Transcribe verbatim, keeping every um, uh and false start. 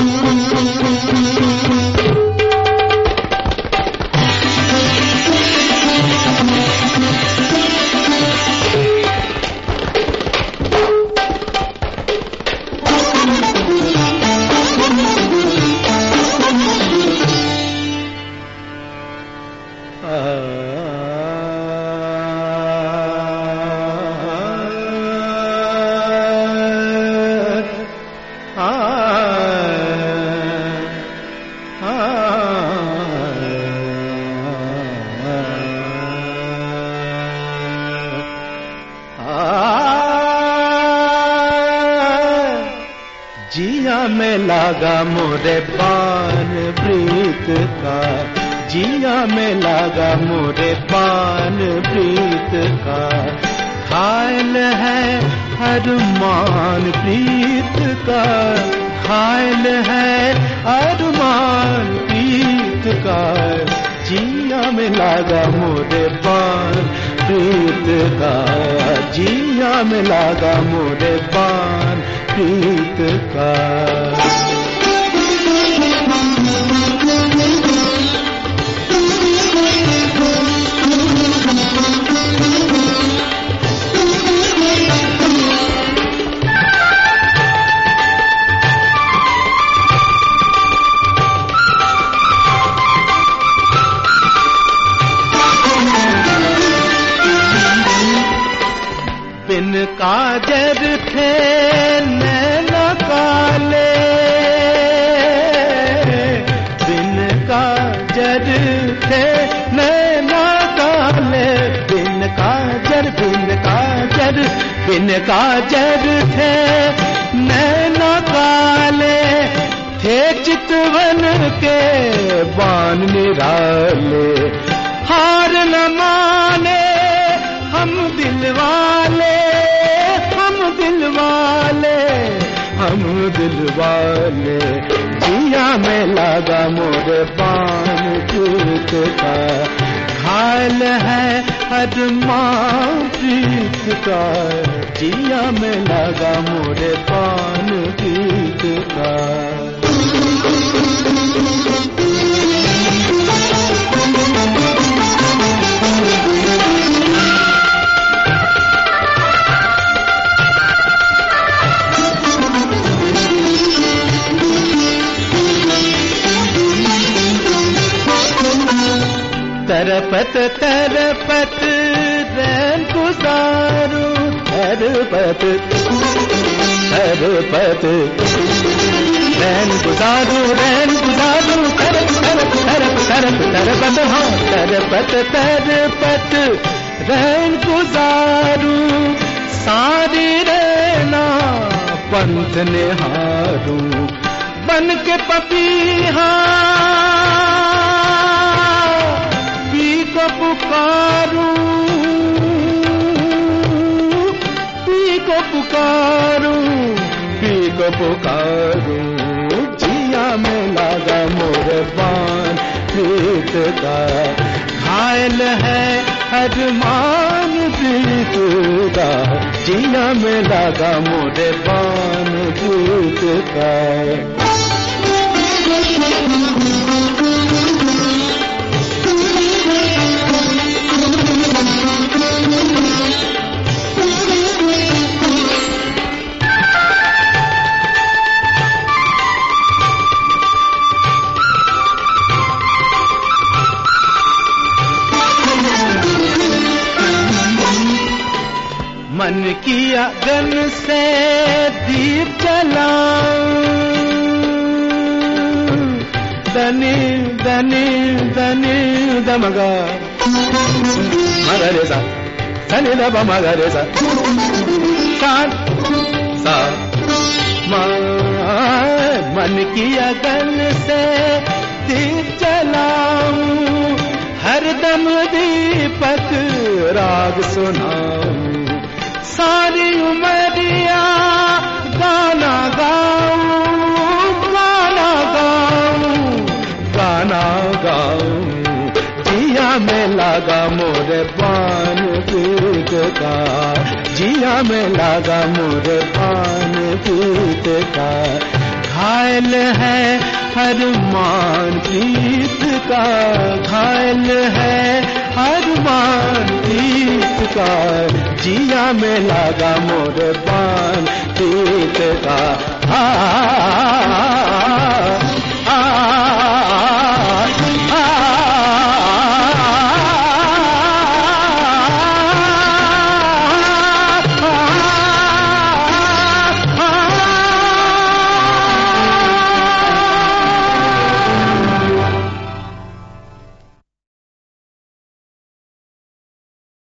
जिया में लागा मोरे पान प्रीत का, जिया में लागा मोरे पान प्रीत का, घायल है अरमान प्रीत का, घायल है अरमान प्रीत का, जिया में लागा मोरे पान प्रीत का, जिया में लागा मोरे पान प्रीत का। बिन काजर थे नैना काले, बिन काजर थे नैना काले, बिन काजर बिन काजर बिन काजर थे नैना काले, थे चितवन के बान निराले, हार न माने हम दिल वाले, हम दिल वाले, हम दिल वाले, जिया में लागा मोरे पान प्रीत का, घायल है अरमान प्रीत का, जिया में लागा मोरे पान प्रीत का। तरपत तरपत रैन गुजारू, तरपत तरपत रैन गुजारू, रैन गुजारू, तरप तरप तरप तरप तरपत, हाँ तरपत तरपत रैन गुजारू, सारी रैना पंथ निहारू, बन के पपीहा को पुकारूं, पी को पुकारूं, पी को पुकारूं, जिया में लागा मोरे पान प्रीत का, घायल है अरमान प्रीत का, जिया में लागा मोरे पान प्रीत का। मन की अगन से दीप जलाऊं, दनी दनी दनी दमगा मगरे सा सनी दबा मगरे सा सान सा, मन की अगन से दीप जलाऊं, हरदम दीपक राग सुनाऊं, सारी उमरिया गाना गाऊं, गाना गाऊं, गाना गाऊं, जिया में लागा मोरे पान प्रीत का, जिया में लागा मोरे पान प्रीत का, घायल घायल है अरमान प्रीत का, घायल है अरमान प्रीत का, जिया में लगा मोर बान प्रीत का। आ